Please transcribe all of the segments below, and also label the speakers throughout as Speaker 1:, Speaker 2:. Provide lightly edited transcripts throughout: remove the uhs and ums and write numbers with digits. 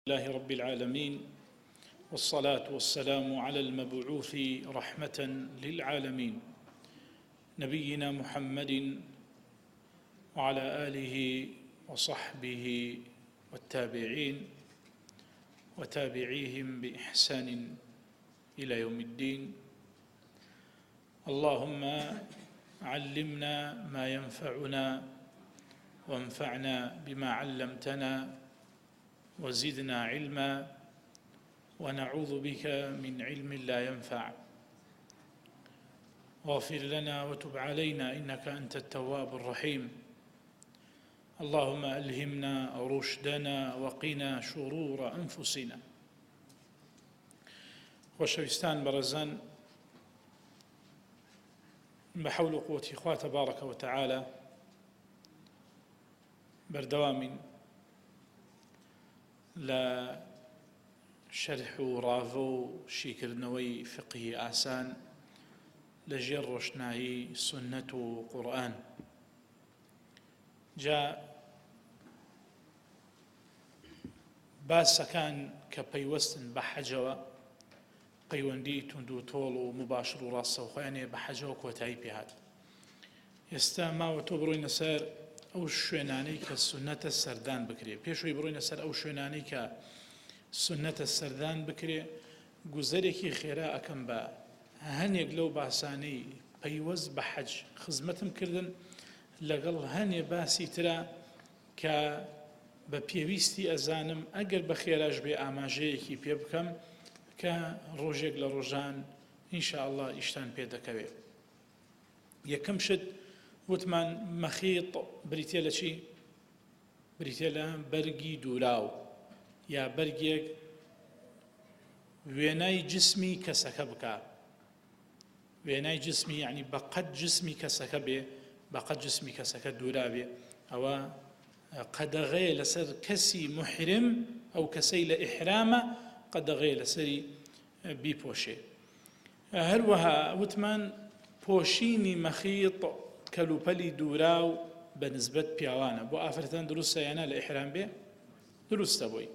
Speaker 1: لله رب العالمين والصلاة والسلام على المبعوث رحمة للعالمين نبينا محمد وعلى آله وصحبه والتابعين وتابعيهم بإحسان إلى يوم الدين. اللهم علمنا ما ينفعنا وانفعنا بما علمتنا وزدنا علما ونعوذ بك من علم لا ينفع. واغفر لنا وتب علينا إنك أنت التواب الرحيم. اللهم ألهمنا رشدنا وقنا شرور أنفسنا. خۆشەویستان بەڕێزان، بحول قوة خوا تبارك وتعالى بەردەوامین لە شەرح و ڕاڤە و شیکردنەوەی فقهی ئاسان لەژێر ڕۆشنایی سنەت و قورئان. جا باسەکان کە پەیوەستن بە حەجەوە، پەیوەندی توند و تۆڵ و مباشر و ڕاستەوخۆیانێ بە حەجەوە کۆتایی پێهات. ئێستا ماوە تۆ بڕۆینە سەر ئەو شوێنانەی کە سنەتە سەردان بکرێ. پێشەوەی بڕۆینە سەر ئەو شوێنانەی کە سنەتە سەردان بکرێ، گوزەرێکی خێرا ئەکەم بە هەنێک لەو باسانەی پەیوەست بە حەج خزمەتم کردن لەگەڵ هەنێ باسی ترە کە بە پێویستی ئەزانم ئەگەر بە خێراش بێ ئاماژەیەکی پێ بکەم کە ڕۆژێک لە ڕۆژان ئینشاءالله ئیشتان پێ دەکەوێت. یەکەم شت وتمان مەخیط بریتێ لە چی؟ بریتێ لە بەرگی دووراو یا بەرگێک وێنای جسمی کەسەکە بکە. وێنای جسمی یعنی بەقەد جسمی کەسەکە بێ، بەقەد جسمی کەسەکە دوورا بێ. ئەوە قەدەغەیە لەسەر کەسی محرم، ئەو کەسەی لە ئیحرامە قەدەغەیە لەسەری بیپۆشێ. هەروەها وتمان پۆشینی مەخیط کەلوپەلی دووراو بە نسبەت پیاوانە. بۆ ئافرەتان دروستە یانە لە ئیحرام بێ؟ دروستە بۆی.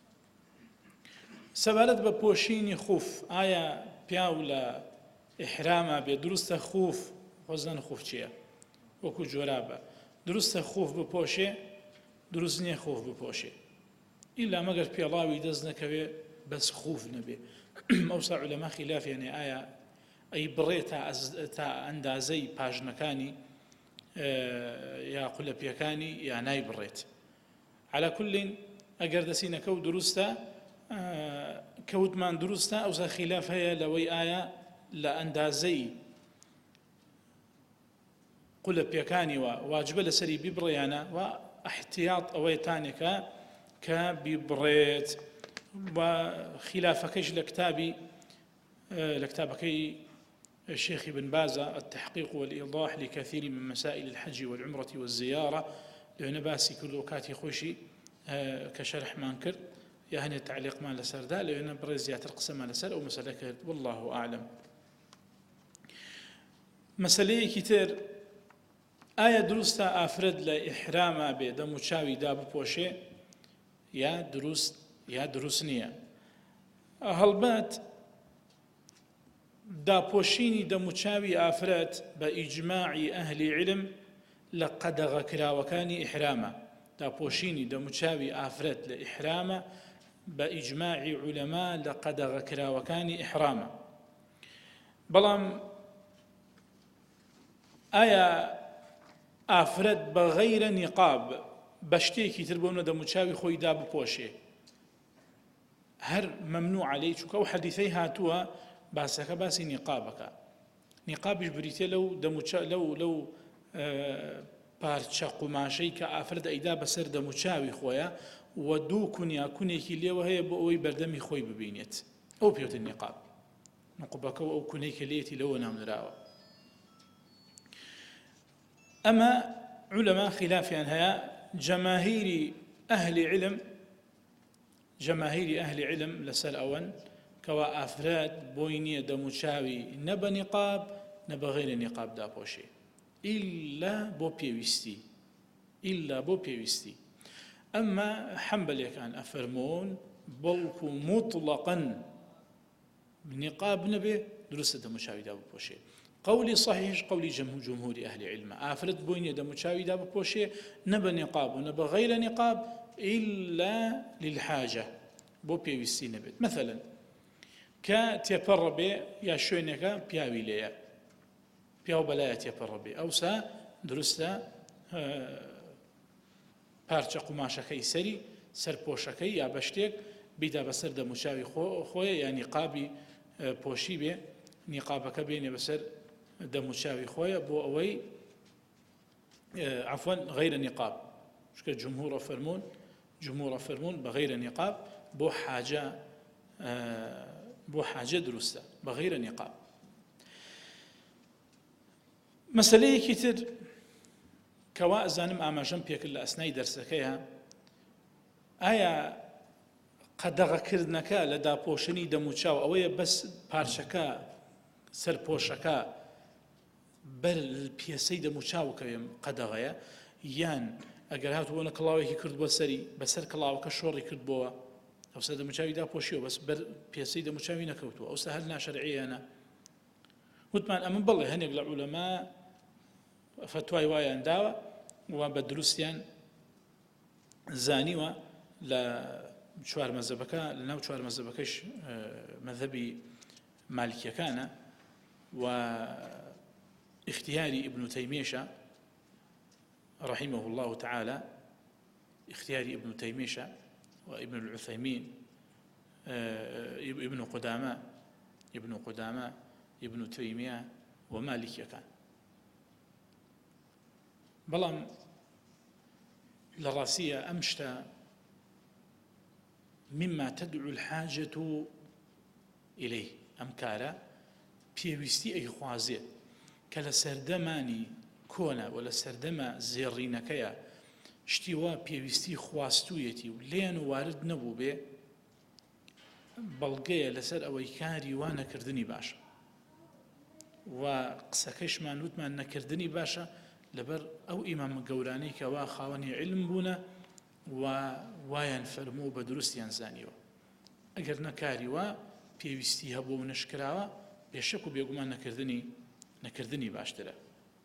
Speaker 1: سەبارەت بە پۆشینی خوف، ئایا پیاو لە ئیحرامە بێ دروستە خوف، خۆزان خوف چییە؟ وەکو جۆرابە دروستە خوف بپۆشێ؟ دروست نییە خوف بپۆشێ، ئیلا مەگەر پێڵاوی دەست نەکەوێ بەس خوف نەبێ. ئەوسا عولەما خلافیانێ ئایا ئەی بڕێ تا ئەندازەی پاژنەکانی یا قولەپیەکانی یا نای بڕێت. عەلا کولین ئەگەر دەسی نەکەوت دروستە، کەوتمان دروستە، ئەوسا خلاف هەیە لەوەی ئایا لە ئەندازەی قولەپیەکانیوە واجبە لەسەری بیبڕێیانە و احتیاط ئەوەی تانێکە کە بیبڕێت. و خلافەکەش لە کتابەکەی الشيخ ابن باز التحقيق والإيضاح لكثير من مسائل الحج والعمرة والزيارة لأن باسي كل وكاتي خوشي كشرح مانكر يعني التعليق ما لسر ده لأن برزيات القسم ما لسر أو مسألة والله أعلم. مسألة كتير آية دروستا أفرد لإحرام بيدا مشاوي داب بوشي يا دروس نییە. هەڵبەت داپۆشینی دەموچاوی ئافرەت بە ئیجماعی ئەهلی علم لە قەدەغەکراوەکانی ئیحرامە. داپۆشینی دەموچاوی ئافرەت لە ئیحرامە بە ئیجماعی عولەما لە قەدەغەکراوەکانی ئیحرامە. بەڵام ئایا ئافرەت بە غەیرە نیقاب بە شتێکی تر بۆنە دەموچاوی خۆی دا بپۆشێ؟ هەر مەمنوع عەلەیه، چونکە ئەو حەدیثەی هاتووە باسەکە باسی نیقابەکە. نیقابیش بریتێ لەو پارچە قوماشەی کە ئافرەت ئەیدا بەسەر دەموچاوی خۆیە و دوو کونیاکونێکی لێوە هەیە بۆ ئەوەی بەردەمی خۆی ببینێت. ئەو پێوتە نیقاب. نقوبەکە و ئەو کونەی کە لێتی لەوە نامنراوە. ئەمە عولەما خلافیان هەیە. جەماهیری ئەهلی علم لەسەر ئەوەن کەوا ئافرەت بۆی نییە دەموچاوی نە بە نیقاب نە بە غەیرە نیقاب داپۆشێ، ئیلا بۆ پێویستی. ئەمما حەمبەلێکان ئەفەرمۆن بەڵکو مطلقاً نقاب نەبێ دروستە دەموچاویدا بپۆشێ. قولي صحيح قولي جمهور أهل العلم آفرد بوين دەموچاوی دا بپۆشێ نەبە نقاب و نەبە غەیرە نقاب إلا للحاجة بۆ پێویستی نەبێت. مثلا کە تێپەڕە بێ یا شوێنێکە پیاوی لێیە پیاو بەلایە تێپەڕە بێ ئەوسا دروستە پارچە قوماشەکەی سەری سەرپۆشەکەی یا بە شتێک بیدا بەسەر دەموچاوی خۆیە یا نیقابی پۆشی بێ نیقابەکە بێنێ بەسەر دەموچاوی خۆیە بۆ ئەوەی عفوا غەیرە نیقاب چونکە جمهور فەرمون بە غەیرە نیقاب بۆ حاجە دروستە بە غەیرە نیقاب. مەسەلەیەکی تر کەوا ئەزانم ئاماژەم پێکرد لە ئەسنای دەرسەکەیە ئایا قەدەغەکردنەکە لە داپۆشنی دەموچاو ئەوەیە بەس پارچەکە سەرپۆشەکە بەر پێسەی دەموچاوکەوێم قەدەغەیە یان ئەگەر هاتووەنە کڵاوێکی کرد بۆ سەری بەسەر کڵاوەکە شۆڕی کرد بۆوە ئەوسا دەموچاوی داپۆشیەوە بەس بەر پێسەی دەموچاوی نەکەوتووە ئەوسا هەر ناشەرعیەنە. وتمان ئەمە بەڵێ هەنێک لە عولەما فتوای وایان داوە و بە دروستیان زانیوە لە چوار مەذهبەکە لە ناو چوار مەذهبەکەش مەذهبی مالکیەکانە و اختیاری ابن تەیمیەشە رحمه الله تعالى اختيار ابن تيمية وابن العثيمين ابن قدامة ابن تيمية ومالك كان بلام لراسية أمشتا مما تدعو الحاجة إليه أمكارا بيوستي أي خوازي كلا سردماني کۆنا و لە سەردەمە زێڕینەکەیە شتی وا پێویستی خواستوویەتی و لێن و وارد نەبوو بێ بەڵگەیە لەسەر ئەوەی کاری وا نەکردنی باشە و قسەکەشمان وتمان نەکردنی باشە لەبەر ئەو ئیمامە گەورانەی کە وا خاوەنی علم بوونە و وایان فەرموو بە دروستیان زانیوە ئەگەر نەکاری وا پێویستی هەبوو و نەشکراوە بێشەک و بێگومان نەکردنی باشترە.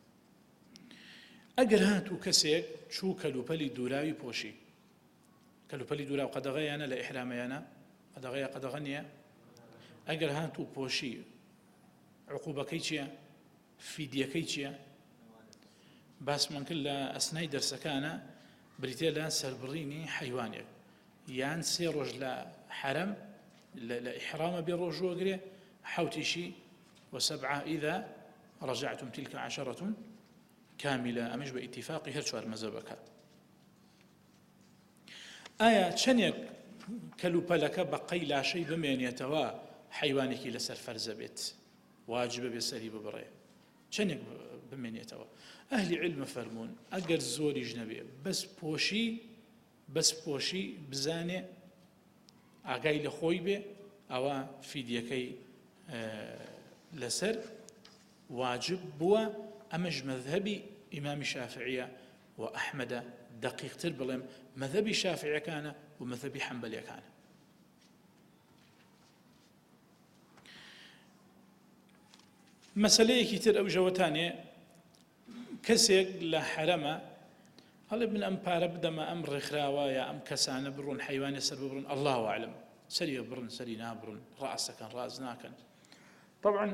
Speaker 1: ئەگەر هاتوو کەسێک چوو کەلوپەلی دووراوی پۆشی کەلوپەلی دووراو قەدەغەیانە لە ئیحرامەیانە قەدەغە نییە ئەگەر هاتوو پۆشی عقوبەکەی چییە فیدیەکەی چییە باسمان کرد لە ئەسنای دەرسەکانە بریتێ لە سەربڕینی حەیوانێک یان 3 ڕۆژ لە حەرەم لە ئیحرامە بێ ڕۆژ وەگرێ حوتیشی وسبعة إذا رجعتم تلك 10 كاملة أمش باتفاق هر چوار مذهبك. آية چنێک کەلوپەلەکە بەقەی لاشەی بمێنێتەوە حەیوانێکی لەسەر فەرزە بێت واجبە بێ سەری ببڕێ چنێک بمێنێتەوە ئەهلی علم فەرمون ئەگەر زۆریش نەبێ بەس پۆشی بزانێ ئاگای لە خۆی بێ ئەوە فیدیەکەی لەسەر واجب بووە. ئەمەش مەذهبی ئیمامی شافعیە و ئەحمەدە دقیقتر بڵێم مەذهبی شافعیەکانە و مەذهبی حەنبەلیەکانە. مەسەلەیەکی تر ئەو ژەوەتانێ کەسێک لە حەرەمە هەڵێ من ئەم پارە بدەمە ئەم ڕێکخراوە یا ئەم کەسانە بڕۆن حەیوانێ سەر ببڕن الله ئەعلەم سەری بڕن سەری نابڕن ڕاستەکەن ڕاز ناکەن. طبعا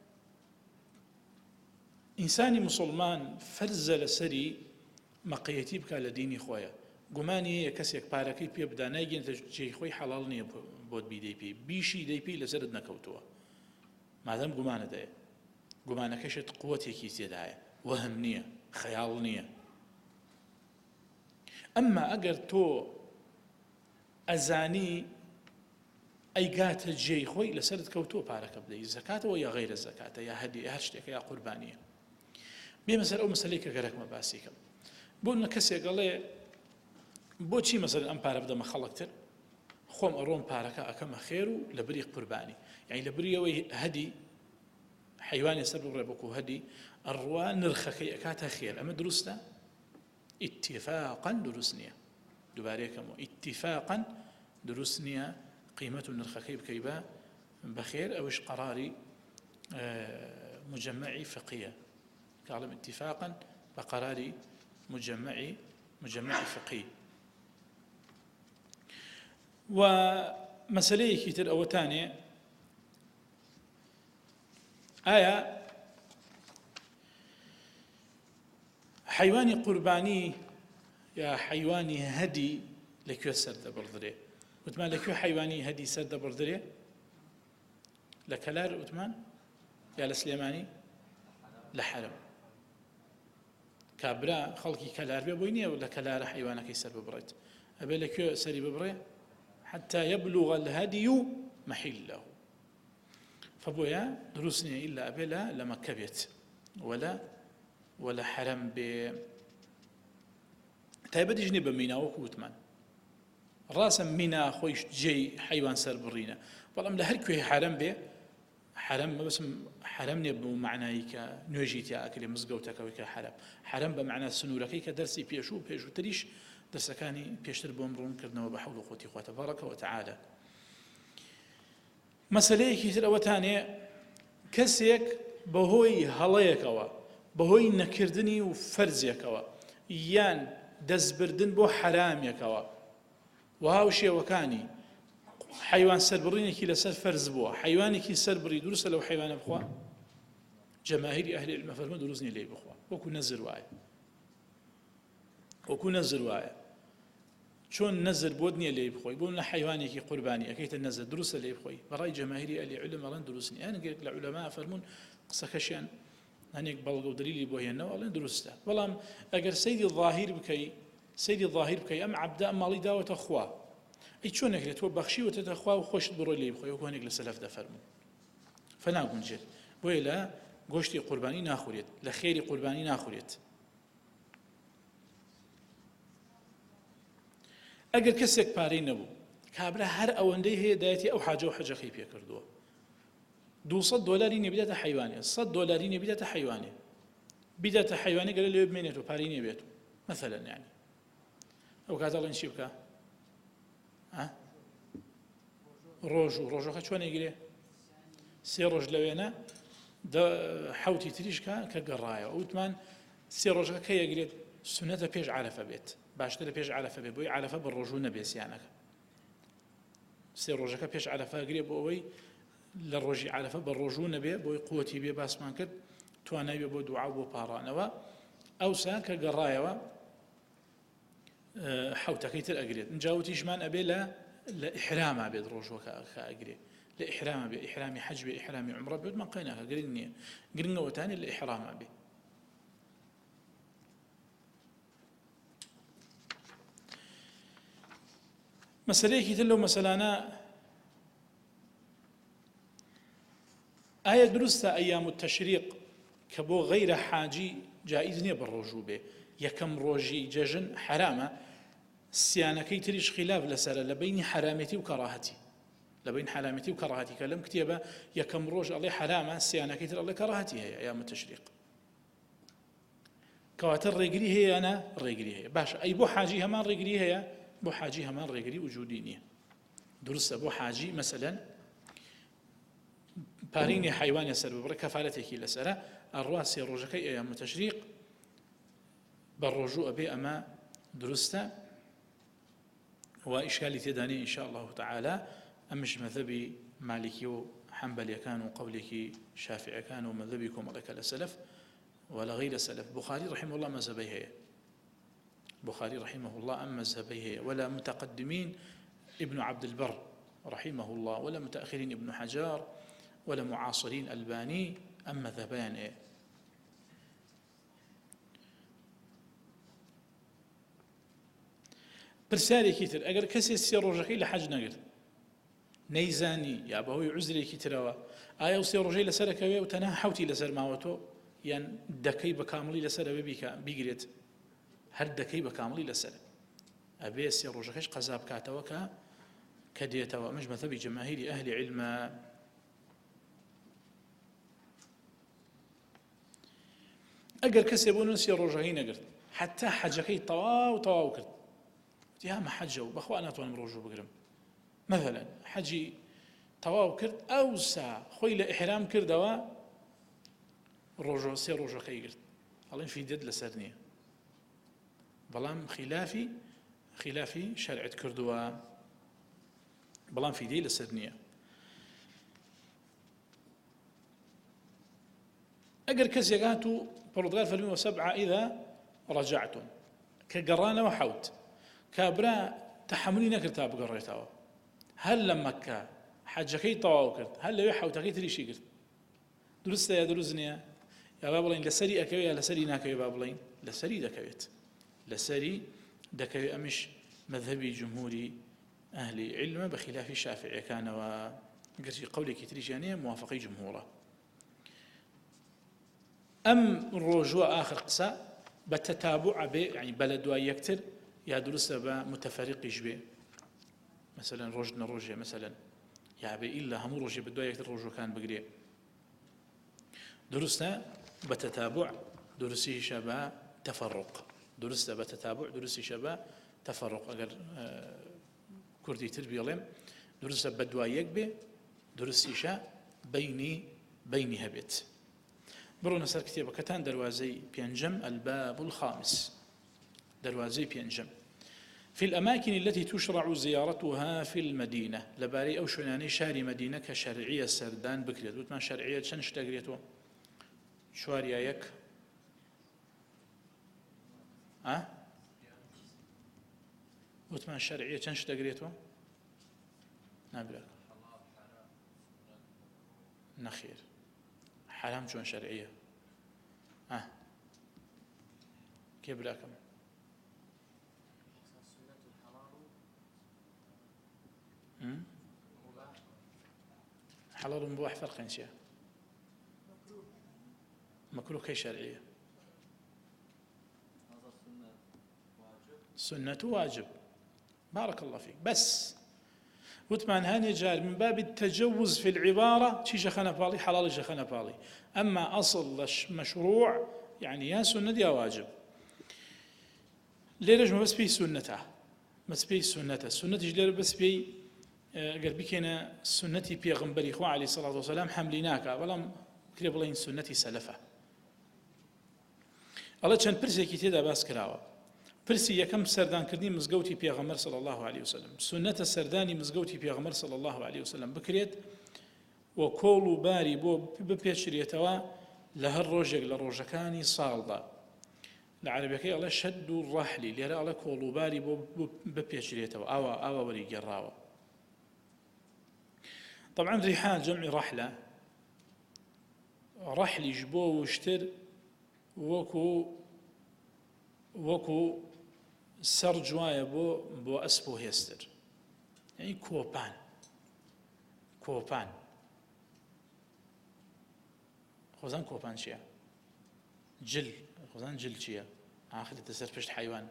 Speaker 1: ئینسانی مسلمان فەرزە لەسەری مەقیەتی بکە لە دینی خۆیە گومانی هەیە کەسێک پارەکەی پێ بدا نایگەێنێتە جێی خۆی حەڵاڵ نییە بۆت بیدەی پێی بیشی دەی پێی لەسەرت نەکەوتووە مادەم گومانەدایە گومانەکەشت قووەتێکی تێدایە وەهم نییە خەیاڵ نییە. ئەمما ئەگەر تۆ ئەزانی ئەیگاتە جێی خۆی لەسەرت کەوتووە پارەکە بدەی زەکاتەوە یا غەیرە زەکاتە یا هەدیە هەر شتێکە یا قوربانیە. بێمە سەر ئەو مەسەلەی کە گەرەکمە باسی کەم بۆ نە کەسێک گەڵێ بۆچی مەسەلەن ئەم پارە بدەمە خەڵکتر خۆم ئەڕۆم پارەکە ئەکەمە خێر و لە بری قوربانی یعنی لە بری ئەوەی هەدی حیوانی سەر بڕێ بۆکو هەدی ئەڕوا نرخەکەی ئەکاتە خێر ئەمە دروستە اتفاقا دروست نییە دووبارەیەکەمەوە اتفاقا دروست نییە قیمەت و نرخەکەی بکەی بەخێر ئەوش قەراری مجمعی فقهیە کاڵم اتفاقا بە قەراری مجمعی فقهی و مەسەلەیەکی تر ئەوەتانێ ئایا حیوانی قوربانی یا حیوانی هەدی لەکوێ سەر دەبڕدرێ وتمان لەکوێ حیوانی هەدی سەر دەبڕدرێ لە کەلار وتمان یا لە سلێمانی لە حەرەم کابرا خەڵکی کەلار بێ بۆی نییە لە کەلارە حیوانەکەی سەر ببڕێت ئەبێ لەکوێ سەری ببڕێ حتى يبلغ الهدي محله فبويا دروسني إلا أبلا لما كبيت ولا حرم ب تايبة جنب مينا وكوتمان راسا مينا خويش جي حيوان سر برينا والله لهر كوي حرم به حرم بس حرم نبو معناه كنوجيتي أكل مزجوتك وك حرم بمعنى سنورك كدرسي بيشو تريش دەرسەکانی پێشتر بۆم ڕوون کردنەوە بە حەول و قووەتی خوا تەبارەکە و تەعالە مەسەلەیەکی تر ئەوەتانێ کەسێک بەهۆی هەڵەیەکەوە بەهۆی نەکردنی و فەرزێکەوە یان دەستبردن بۆ حرامێکەوە و هاو شێوەکانی حیوان سەربڕینێکی لەسەر فەرز بووە حیوانێکی سەربڕی دروستە لەو حیوانە بخوا جەماهیری ئەهلی العلم فەرموون دروست نییە لێی بخوا وەکو نەزر وایە چۆن نەزر بۆت نییە لێی بخۆی بۆ لە حیوانێکی قوربانی ئەەکەیتە نەزر دروستە لێی بخۆی بەڕای جەماهیری ئەهلی العلم ئەڵێن دروست نییە هەندێک لە عولەما فەرموون قسەکەشیان هەنێک بەڵگە و دلیلی بۆ هێنەوە ئەڵێن دروستە بەڵام ئەگەر سەیری ظاهیر بکەی ئەم عەبدە ئەم ماڵی داوەتە خوا ئەی چۆن نەکرێت تۆ بەخشیوەتە خوا و خۆشت بڕۆی لێی بخۆی وەکو هەنێک لە سەلەف دەفەرموون فەناگونجێت بۆیە لە گۆشتی قوربانی ناخورێت لە خێری قوربانی ناخورێت ئەگەر کەسێک پارەی نەبوو کابرا هەر ئەوەندەی هەیە دایەتی ئەو حاجە و حەجەکەی پێ کردووە $200 نێبیداتە حیوانێ $100 نێبیداتە حیوانێ بیداتە حیوانێ گەلە لێ بمێنێت و پارەی نێبێت مثلا يعني ئەو کاتە ئەڵێن چی بکە ڕۆژەکە چۆن ئەیگرێ 3 ڕۆژ لەوێنە حەوتی تریشکە کە گەڕایەوە وتمان 3 ڕۆژەکە کە یەگرێت سنەتە پێش عەرەفە بێت باشترە پێش عەرەفە بێت بۆی عەرەفە بە ڕۆژوو نەبێ سیانەکە 3 ڕۆژەکە پێش عەرەفە ئەگرێ بۆ ئەوەی لە ڕۆژی عەرەفە بە ڕۆژوو نەبێ بۆی قووەتی بێ باسمان کرد توانای بێ بۆ دوعا و بۆ پاڕانەوە ئەوسا کە گەڕایەوە حەوتەکەی تر ئەگرێت جاوتیشمان ئەبێ لە ئیحراما بێت ڕۆژوەکە ئەگرێ لە ئیحراما بێ ئیحرامی حەج بێ ئیحرامی عومرە بێت من قەیناکە گرنگ نییە گرنگەوەتانی لە ئیحراما بێ مەسەلەیەکی تر لەو مەسەلانە ئایا دروستە ئەیام التەشریق کە بۆ غەیرە حاجی جائز نییە بە ڕۆژوو بێ یەکەم ڕۆژی جەژن حرامە سیانەکەی تریش خلاف لەسەرە لە بینی حرامەتی و کەڕاهەتی لە بین حرامەتی و کەڕاهەتی کە لەم کتێبە یەکەم ڕۆژ ئەڵێ حرامە سیانەکەی تر ئەڵێ کەڕاهەتی هەیە ئەیام التەشریق کەواتە ڕێگری هەیە یانە ڕێگری هەیە باشە ئەی بۆ حاجی هەمان ڕێگری هەیە بۆ حاجی هەمان ڕێگری وجودی نییە دروستە بۆ حاجی مەسەلەن پارینی حیوانە سەر ببڕێ کەفارەتێکی لەسەرە ئەڕوا 3 ڕۆژەکەی ئەیام التەشریق بە ڕۆژوو ئەبێ ئەمە دروستە و ئیشکالی تێدانی ئین شاء الله تعالى ئەمش مەذهبی مالکی و حەنبەلیەکان و قەولێکی شافعیەکان و مەذهبی کۆمەڵێکە لە سەلەف ولا غير سلف بخاري رحمه الله مذهبي هي بخاري رحمه الله أم مذهبي هي ولا متقدمين ابن عبد البر رحمه الله ولا متأخرين ابن حجار ولا معاصرين الباني أم مذهبان إيه برسالي كتير أجر كسي السير رجعي لحج نقر نيزاني يا بهوي عزري كتير آية وسير رجعي لسرك وتنا حوتي لسر ماوتو يعني دكي بكاملي لسر بيجريت هر دكي بكاملي لسر أبي السير رجعيش قزاب كاتوكا كديتوا مش مثبي جماهير أهل علم أجر كسبون السير رجعي نقر حتى حجكي طواو كرت يا ما حجوا بخوا أنا توانم روجو بقرم مثلا حەجی تەواو کرد ئەوسا خۆی لە ئیحرام کردەوە ڕۆژە سێ ڕۆژەکەی گرت ئەڵێن فیدیەت لەسەر نییە بەڵام خلافی شەرعت کردووە بەڵام فیدیەی لەسەر نییە ئەگەر کەسێک هات و پەروەردگار فەرمووی وەسەبع ئیذا ڕەجەعتم کە گەڕانەوە حەوت کابرا تەحەمولی نەکرد تا بگەڕێتەوە هەر لە مەککە حەجەکەی تەواو کرد هەر لەوێ حەوتەکەی تریشی کرد دروستە یا دروست نییە یا با بڵین لەسەری ئەکەوێت یا لەسەری ناکەوێت با بڵین لەسەری دەکەوێت لەسەری دەکەوێت ئەمیش مەذهبی جمهوری ئەهلی علمە بەخلافی شافعیەکانەوە گەرچی قەولێکی تریشیان هەیە موافقەی جمهورە ئەم ڕۆژوە ئاخر قسە بە تەتابوع بێ یعنی بە لە دوای یەکتر یا دروستە بە متەفەریقیش بێ مثلا ڕۆژ نەڕۆژێ مثلا یا بێ ئیلا هەموو ڕۆژێ بە دوای یەکتر ڕۆژەکان بگرێ دروستە بە تەتابوع دروستیشە بە تەفەڕق دروستە بە تەتابوع دروستیشە بە تەفەڕق ئەگەر کوردی تر بێڵێم دروستە بە دوای یەک بێ دروستیشە بینی هەبێت بڕۆنە سەر کتێبەکەتان دەروازەی پێنجەم الباب الخامس دەروازەی پێنجەم في الأماكن التي تشرع زيارتها في المدينة لباري أو شناني شاري مدينة كشرعية سردان بكريت وتمان شرعية چەند شتەگرێتەوە چواریا یەک وتمان شرعية چەند شتەگرێتەوە نابراک نەخێر حرام چۆن شەرعیە کێ براکەم حەڵاڵ و مباح فەرقیان چییە مەکروه کەی شەرعیە سنة واجب بارك الله فيك بس وتمان هاني جار من باب التجوز في العبارة شي جخنا بالي حلال جخنا بالي أما أصل مشروع يعني يا سنة يا واجب ليرج ما بس بي سنته بس بي سنته سنة جلير بس بي قربي كنا سنتي بيغمبري إخوة عليه الصلاة والسلام حمليناك ولم كريب الله سنتي سلفة الله كان برسي كتير باس كراوة پرسی یەکەم سەردانکردنی مزگەوتی پێغەمبەر صلی الله عليه وسلم سنەتە سەردانی مزگەوتی پێغەمبەر صلی الله عليه وسلم بکرێت و کۆڵ و باری بۆ بپێچرێتەوە لە هەر ڕۆژێک لە ڕۆژەکانی ساڵدا لە عەرەبیەکەی ئەڵێ شەد و ڕەحلی لێرە ئەڵێ کۆڵ و باری بۆ بپێچرێتەوە ئاوا وەریگەڕاوە طبعا ریحال جەمعی ڕەحلە ڕەحلیش بۆ وشتر وەکو سەر جوایە بۆ ئەسپ و هێستر یعنی کۆپان خۆزان کۆپان چییە خۆزان جل چییە ئاخرێتە سەر پشت حیوان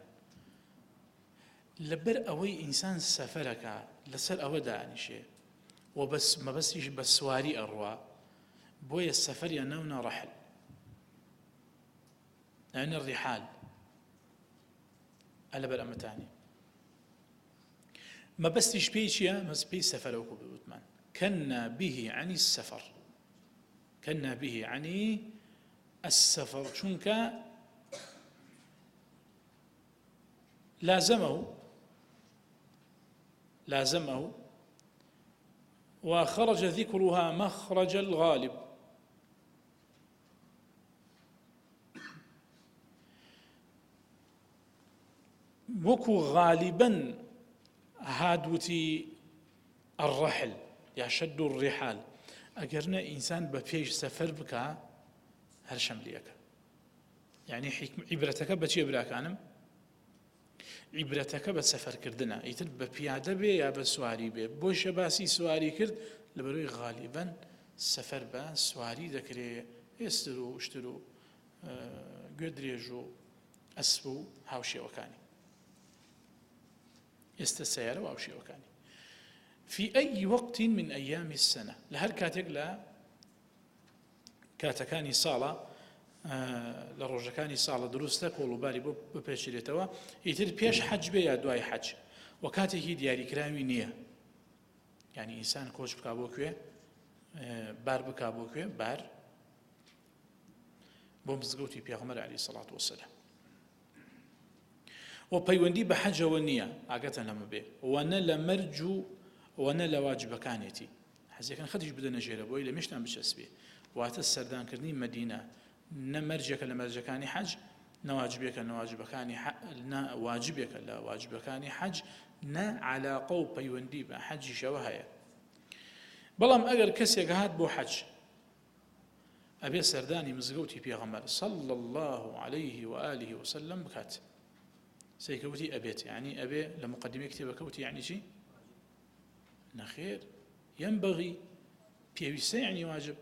Speaker 1: لەبەر ئەوەی ئینسان سەفەرەکە لەسەر ئەوە دانیشێ و مەبەستیش بە سواری ئەڕوا بۆیە سەفەریان ناونا ڕەحل یعنی ڕیحال ئەلە بەر ئەمەتانی مەبەستیش پێی چییە مەبەست پێی سەفەرەوەکو بوتمان كنا به عن السفر كنا به عن السفر چونکە لازمه وخرج ذكرها مخرج الغالب وەکو غالبا هادوتی الرحل یا شد الرحال ئەگەرنە ئینسان بە پێش سەفەر بکە هەر شەملیەکە یعنی عیبرەتەکە بە چیە براکانم عیبرەتەکە بە سەفەرکردنە ئیتر بە پیادە بێ یا بە سواری بێ بۆشە باسی سواری کرد لەبەرەوەی غالیبا سەفەر بە سواری دەکرێت هێستر و شتر و گوێ درێژ و ئەسپ و هاوشێوەکانی ئێستا سەیارە و هاوشێوەکانی في أي وقت من أيام السنة لهر كاتك لا كاتكاني صالة لروجكاني صالة دروسته قولوا بالي ببيشريتوا يتر بيش حج بيا دواي حج وكاتكي دياري كراوي نية یعنی ئینسان کۆچ بکا بۆ کوێ بار بکا بۆ کوێ بار بۆ مزگەوتی پێغەمبەر عەلەیهی سەڵات وەسەلام و پەیوەندی بە حەجەوە نییە ئاگەتە لەمە بێ وەنە لە مەرج و وەنە لە واجبەکانێتی حەزیەکەن خەتیش بدەنە ژێرە بۆی لە مێشتان بچەسبێ واتە سەردانکردنی مەدینە نە مەرجێکە لە مەرجەکانی حەج نەواجبێکە واجبێکە لە واجبەکانی حەج نە عەلاقە و پەیوەندی بە حەجیشەوە هەیە بەڵام ئەگەر کەسێک هات بۆ حەج ئەبێ سەردانی مزگەوتی پێغەمبەر صلی الله عليه وآله وسلم بکات سيكوتي أبيت يعني أبي لمقدمة كتابة كوتي يعني شيء نخير ينبغي بيويسا يعني واجب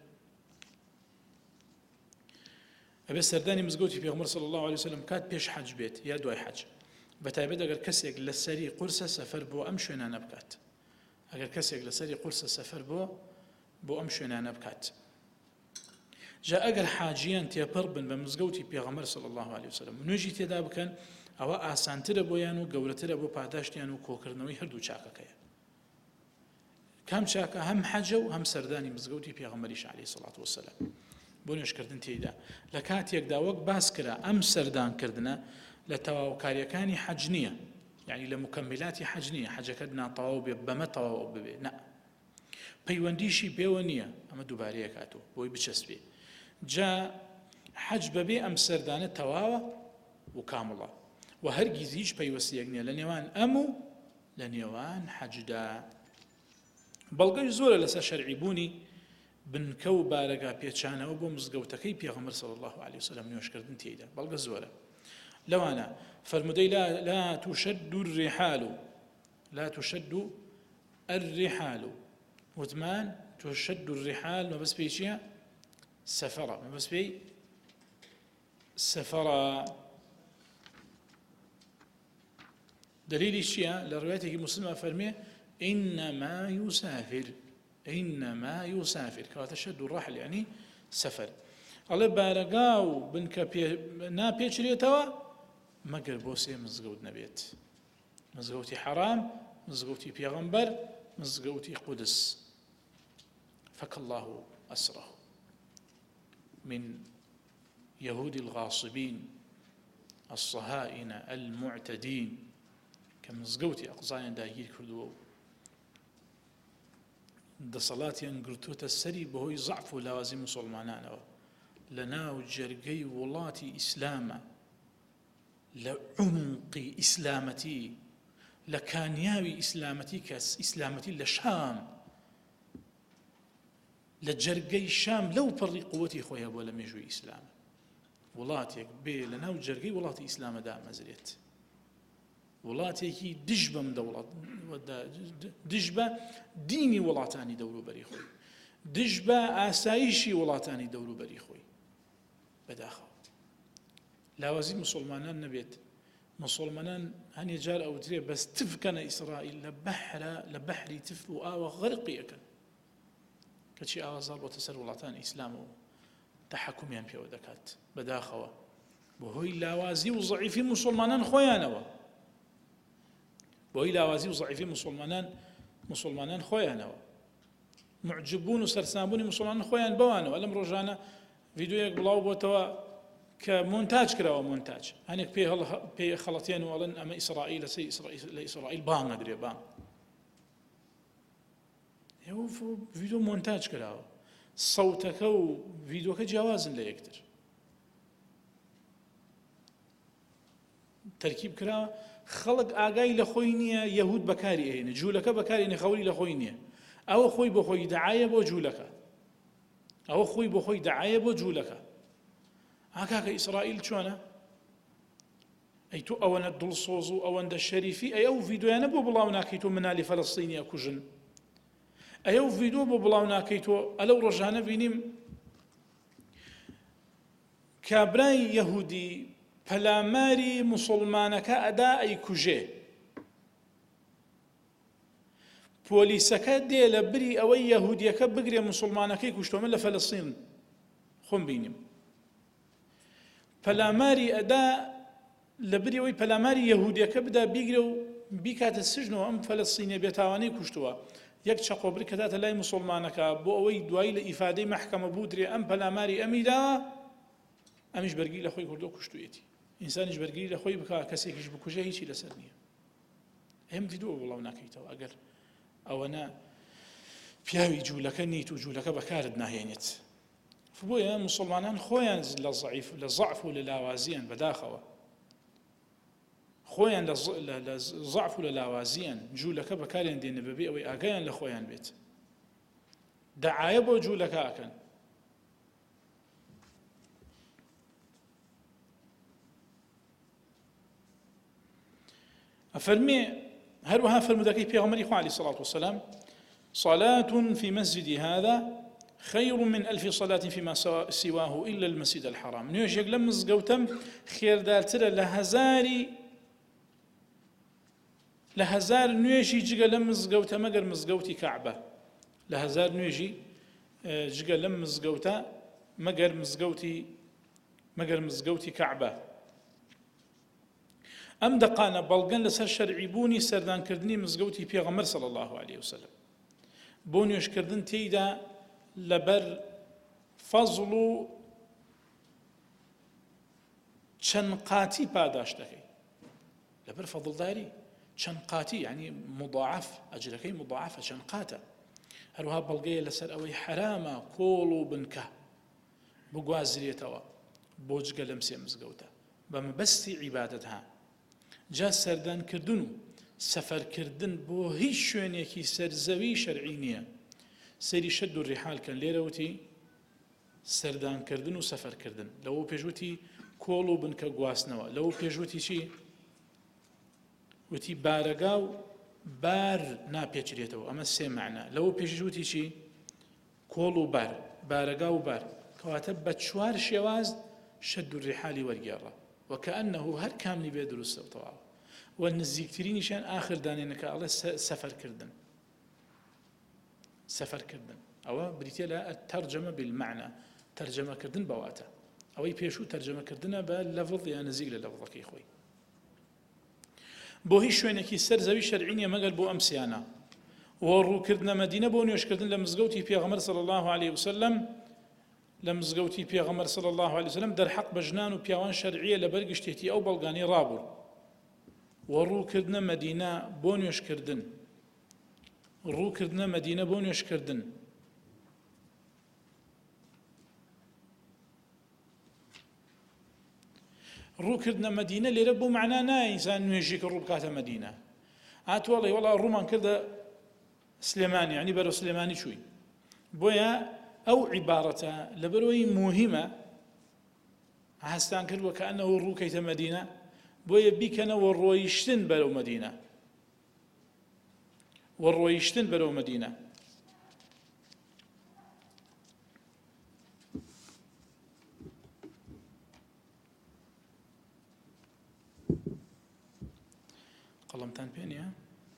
Speaker 1: أبي سرداني مزقوتي في غمر صلى الله عليه وسلم كات بيش حج بيت يا دواي حج بتابد أجر كسيك للسري قرصة سفر بو أمشينا نبكات أجر كسيك للسري قرصة سفر بو أمشينا نبكات جاء أجر حاجيان تيبربن بمزقوتي في غمر صلى الله عليه وسلم نجي تداب كان ئەوە ئاسانترە بۆیان و گەورەترە بۆ پاداشتیان و کۆکردنەوەی هەردوو چاکەکەیە کام چاکە هەم حەجە و هەم سەردانی مزگەوتی پێغەمبەریش عەلەیهی سەڵات وەسەلام بۆ نوێژکردن تێیدا لە کاتێکدا وەک باس کرا ئەم سەردانکردنە لە تەواوکاریەکانی حەج نییە یعنی لە مکەملاتی حەج نییە حەجەکەت ناتەواو بێ بەمە تەواو ببێ نە پەیوەندیشی پێوە نییە ئەمە دووبارەیە کاتەوە بۆی بچەسبێ جا حەج بەبێ ئەم سەردانە تەواوە و کامڵە و هەرگیز هیچ پەیوەستیەک نییە لە نێوان ئەم و لە نێوان حەجدا بەڵگەی زۆرە لەسەر شەرعی بوونی بنکە و بارەگا پێچانەوە بۆ مزگەوتەکەی پێغەمبەر صلی الله عليه وسلم نوێژکردن تێیدا بەڵگە زۆرە لەوانە فەرمودەی لا تشد الرحال وتمان تشد الرحال مەبەست پێی چییە سەفەرە مەبەست پێی سەفەرە دليل الشيء لروايته مسلم فرميه إنما يسافر كاتشد الرحل يعني سفر الله بارقاو بنك نا بيشريتوا ما قربوسي مزقود نبيت مزقوتي حرام مزقوتي بيغمبر مزقوتي قدس فك الله أسره من يهود الغاصبين الصهاينة المعتدين كمزقوتي أقصايا داير كردو دەسەڵاتیان گرتووتە سەری بەهۆی ضعف و لاوازی مسلمانانەوە لە ناو جەرگەی وڵاتی ئیسلامە لە عمقی ئیسلامەتی لە کانیاوی ئیسلامەتی کە ئیسلامەتی لە شام لە جەرگەی شام لەو پەڕی قووەتی خۆیە بۆ لە مێژووی ئیسلامە وڵاتێک بێ لە ناو جەرگەی وڵاتی ئیسلامەدا مەزرێت وڵاتێکی دژ بەم دەوڵەت دژ بە دینی وڵاتانی دەوروبەری خۆی دژ بە ئاسایشی وڵاتانی دەوروبەری خۆی بەداخەوە لاوازی مسلمانان نەبێت مسلمانان هەنێ جار ئەوترێ بەس تفکەنە ئیسرائیل لە بەحری تف و ئاوە غەرقیەکەن کەچی ئاوازار بۆتە سەر وڵاتانی ئیسلام و تەحەکومیان پێوە دەکات بەداخەوە بەهۆی لاوازی و ضعیفی مسلمانان خۆیانەوە بۆی لاوازی و ضعیفی مسلمانان خۆیانەوە معجببوون و سەرسامبوونی مسلمانان خۆیان بەوانەوە لەم ڕۆژانە ڤیدیۆیەک بڵاو بۆتەوە کە مۆنتاج کراوە مۆنتاج هەنێک پێ خەڵەتێن و ئەڵێن ئەمە ئیسرائیل لە ئیسرائیل بانگ نەدرێ بانگ ئێوە ڤیدیۆ مۆنتاج کراوە سەوتەکە و ڤیدیۆکە جیاوازن لە یەکتر تەرکیب کراوە خەڵک ئاگای لە خۆی نییە یەهود بەکاری ئێنە جوولەکە بەکاری خەوری لە خۆی نییە ئەوە خۆی بۆ خۆی دەعایە بۆ جوولەکە ئەوە خۆی بۆ خۆی دەعایە بۆ جوولەکە ئاکاکە ئیسرائیل چۆنە ئەی تۆ ئەوەنە دڵسۆز و ئەوەندە شەریفی ئەو ڤیدۆیانە بۆ بڵاو ناکەیت تۆ منالی فەلەستینی ئەکوژن ئەو ڤیدۆ بۆ بڵاو ناکەیت تۆ ئەلەو ڕۆژانە بینیم کابرای یەهودی پەلاماری مسلمانەکە ئەدا ئەیکوژێ پۆلیسەکە دێ لە بری ئەوەی یەهودیەکە بگرێ مسلمانەکەی کوشتۆمە لە فەلەستین خۆم بینیم پەلاماری ئەدا لە بری ئەوەی پەلاماری یەهودیەکە بدا بیگرێ و بیکاتە سژنەوە ئەم فەلەستینیە بێتاوانەی کوشتووە یەک چەقۆبر کە داتە لای موسڵمانەکە بۆ ئەوەی دوایی لە ئیفادەی مەحکەمە بودرێ ئەم پەلاماری ئەمیدا، ئەمیش بەرگی لە خۆی کردو کوشتوێتی. ئینسانیش بەرگری لە خۆی بکە، کەسێکیش بکوژە هیچی لەسەر نییە. ئەم دیدووە وڵاو ناکەیتەوە ئەگەر ئەوەنە پیاوی جوولەکە نیت و جوولەکە بەکارت ناهێنێت. بۆیە موسڵمانان خۆیان لە ضعف و لە لاوازیان بەداخەوە، خۆیان لە ضعف و لە لاوازیان جوولەکە بەکاریان دێنە بەبێ ئەوەی ئاگایان لە خۆیان بێت. دەعایە بۆ جوولەکە ئەکەن. أفرمي هروها فرمودكي بيغمري عليه الصلاة والسلام صلاة في مسجد هذا خير من 1000 صلاة فيما سواه إلا المسجد الحرام. نيوش يقلم مزقوتم خير دالتر لهزار نيوشي جيغا لم مزقوتا مقر مزقوتي كعبة، لهزار نيوشي جيغا لم مزقوتا مقر مزقوتي كعبة. ئەم دەقانە بەڵگەن لەسەر شەرعیبوونی سەردانکردنی مزگەوتی پێغەمبەر صلی الله عليه وسلم بۆ نوێشکردن تێیدا لەبەر فەزڵ و چەند قاتی پاداش دەکەی، لەبەر فەضڵداری چەند قاتی، یعنی مضاعف، ئەجرەکەی مضاعفە، چەند قاتە. هەروها بەڵگەیە لەسەر ئەوەی حرامە کۆڵ و بنکە بگوازرێتەوە بۆ جگە لەم سێ مزگەوتە بە مەبەستی عیبادەتها. جا سەردانکردن و سەفەرکردن بۆ هیچ شوێنێکی سەرزەوی شەرعی نییە. سەیری شەد و ڕیحالکەن. لێرە وتی سەردانکردن و سەفەرکردن، لەوە پێشوتی کۆڵ و بنکە گواستنەوە، لەوە پێشوتی چی؟ وتی بارەگا و بار ناپێچرێتەوە، ئەمە سێ معنە. لەوە پێشوتی چی؟ کۆڵ و بار، بارەگا و بار، کەواتە بە چوار شێواز شەد و ڕیحالی وەرگێڕە وكأنه هر كامل بيد درست وطوال. والنزيكترين شان آخر دانينك الله سفر كردن أو بريتيلا الترجمة بالمعنى، ترجمة كردن بواتا أو يبيشو ترجمة كردنا باللفظ يا نزيق للفظك يا إخوي. بو هي شوينكي سر زوي شرعينية مقال بو أمسيانا ورو كردنا مدينة بو نيوش كردن لمزقوتي بيغمر صلى الله عليه وسلم، لمزگەوتی پێغەمبەر صلی الله عليه وسلم دەرحەق بە ژنان و پیاوان شەرعیە لەبەر گشتێتی ئەو بەڵگانەی ڕابوو و ڕووکردنە مەدینە بۆ نوێشکردن، ڕووکردنە مەدینە بۆ نوێشکردن. ڕووکردنە مەدینە لێرە بۆ معنا نایە ئینسان نوێژێکە ڕوو بکاتە مەدینە. هاتووەڵێ وەڵا ڕوومان کردە سلێمانی، یعنی بەرەو سلێمانی چووی. بۆیە ئەو عیبارەتە لەبەرەوەی موهیمە هەستان کردووە کە ئەنەوە ڕووکەیتە مەدینە، بۆیە بیکەنەوە ڕۆیشتن بەرەو مەدینە، وەڕۆیشتن بەرەو مەدینە. قەڵەمتان پێ نییە؟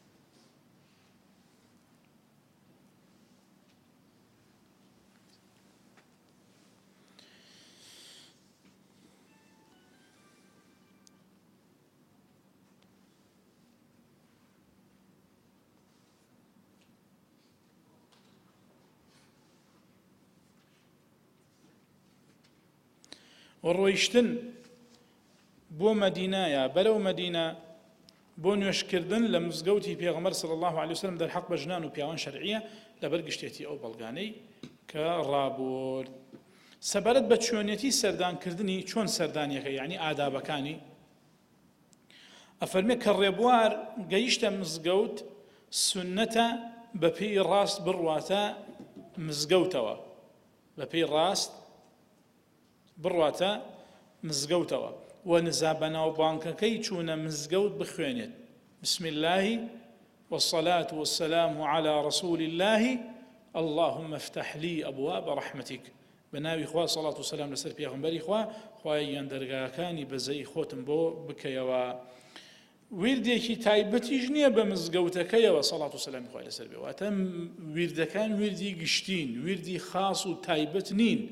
Speaker 1: وڕۆیشتن بۆ مەدینایە، بەرەو مەدینە بۆ نوێشکردن لە مزگەوتی پێغەمبەر صلی الله عليه وسلم دەرحەق بە ژنان و پیاوان شەرعیە لەبەر گشتێتی ئەو بەڵگانەی کە ڕابوو. سەبارەت بە چۆنێتی سەردانکردنی چۆن سەردانیەکە، یعنی ئادابەکانی، ئەفەرمێ کە ڕێبوار گەیشتە مزگەوت سونەتە بەپێی ڕاست بڕواتە مزگەوتەوە، بەپێی ڕاست بڕواتە مزگەوتەوە و نزا بەناو بانکەکەی چوونە مزگەوت بخوێنێت بسم الله والصلاة والسلام على رسول الله اللهم افتح لي أبواب رحمتك. بناوی خوا صلاة والسلام لەسەر پێغەمبەری خوا، خوایان دەرگاکانی بەزەی خۆتم بۆ بکەیەوە. وردێکی تایبەتیش نییە بە مزگەوتەکەیەوە صلاة والسلام خوا لەسەر بێ، واتە وردەکان وردی گشتین، وردی خاص و تایبەت نین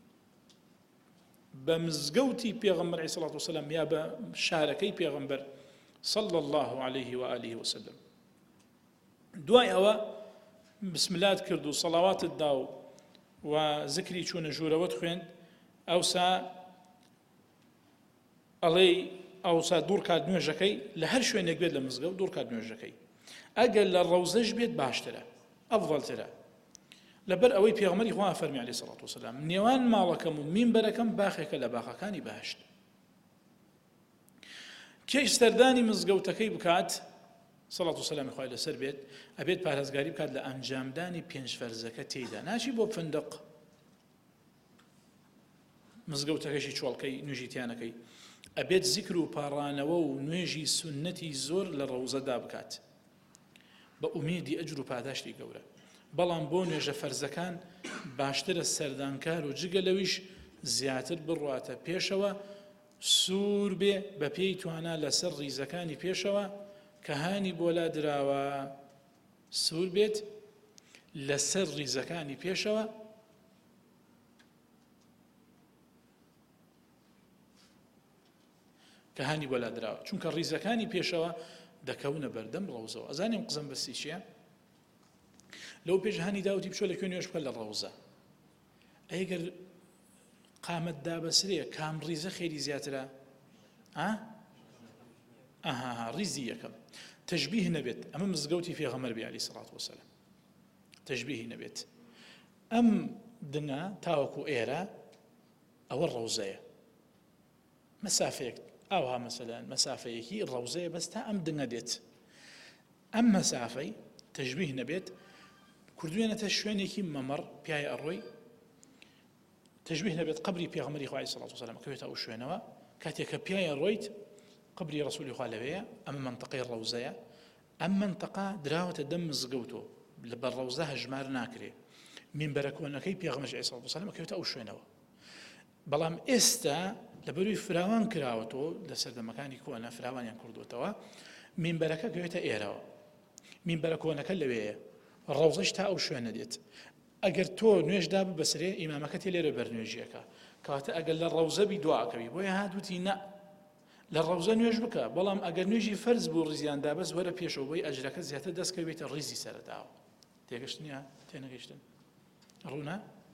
Speaker 1: بە مزگەوتی پێغەمبەر عەلەیهی سەڵات وسەلام یا بە شارەکەی پێغەمبەر صلی الله عليه و آله وسلم. دوای ئەوە بسملات کرد و سەڵاواتت دا و ذکری چوونە ژوورەوەت خوێند ئەوسا ئەڵێ ئەوسا دوور کات نوێژەکەی لە هەر شوێنێک بێت لە مزگەوت دوور کات نوێژەکەی ئەگەر لە ڕەوزەش بێت باشترە ئەفضەلترە لەبەر ئەوەی پێغەمبەری خوا فەرمی عەلەیهی سەڵات وسەلام نێوان ماڵەکەم و مینبەرەکەم باخێکە لە باخەکانی بەهەشت کێش سەردانی مزگەوتەکەی بکات سەڵات وسەلامی خوای لەسەر بێت ئەبێت پارێزگاری بکات لە ئەنجامدانی پێنج فەرزەکە تێیدا ناچی بۆ فندق مزگەوتەکەشی چۆڵکەی نوێژی تیانەکەی ئەبێت زیکر و پاڕانەوە و نوێژی سونەتی زۆر لە ڕەوزەدا بکات بە ئومێدی ئەجر و پاداشتی گەورە بەڵام بۆ نوێژە فەرزەکان باشترە سەردانکار و جگە لەویش زیاتر بڕواتە پێشەوە سوور بێ بە پێی توانا لەسەر ڕیزەکانی پێشەوە کە هانی بۆلا دراوە سوور بێت لەسەر ڕیزەکانی پێشەوە کە هانی بۆلا دراوە چونکە ڕیزەکانی پێشەوە دەکەونە بەردەم ڕەوزەوە ئەزانیم قزم بەسی چییە لەو پێش هانی داوتی بچۆ لەکوێ نوێژ بکە لە ڕەوزە ئەگەر قامت دابەسرێ کام ڕیزە خێری زیاترە ڕیزی یەکەم تەشبیه نەبێت ئەمە مزگەوتی پێغەمبەر بێ عەلەیهی سەڵات وسەلام تەشبیه نەبێت ئەم دنیا تاوەکو ئێرە ئەوە ڕەوزەیە مەسافەیەک ئاوها مەسەلەن مەسافەیەکی ڕەوزەیە بەس تا ئەم دنیا دێت ئەم مەسافەی تەشبیه نەبێت کردوێنێتە شوێنێکی مەمەڕ پیای ئەڕۆی تەشبیه نەبێت قبری پێغەمبەری خوا عەلەیهی سەڵات وسەلام کەوێتە ئەو شوێنەوە کاتێک کە پیای ئەڕۆیت قبری ڕەسوولی خوا لەوەیە ئەمە مەنتەقەی ڕەوزەیە ئەم مەنتەقە دراوەتە دەم مزگەوتۆ لە بەر ڕەوزە هەژمار ناکرێ مینبەرە کۆنەکەی پێغەمبەر عەلەیهی سەڵات وسەلام کەوێتە ئەو شوێنەوە بەڵام ئێستا لەبەروی فراوان کراوەتەوە لە سەردەمەکانی کۆنە فراوانیان کردوتەوە مینبەرەکە گوێتە ئێرەوە مینبەرە کۆنەکە لەوەیە ڕەوزەش تا ئەو شوێنە دێت ئەگەر تۆ نوێژدا ببەسرێ ئیمامەکە تێ لێرە بەرنوێژیەکە کەواتە ئەگەر لە ڕەوزە بی دواکەوی بۆیە هاتووتی نە لە ڕەوزە نوێژ بکە بەڵام ئەگەر نوێژی فەرز بۆ ڕیزیاندا بەس وەرە پێشەوە بۆی ئەجرەکە زیاتر دەستکەوێتە ڕیزی سەرەتاوە تێگەشتنیە تێنەگەیشتن ڕوونە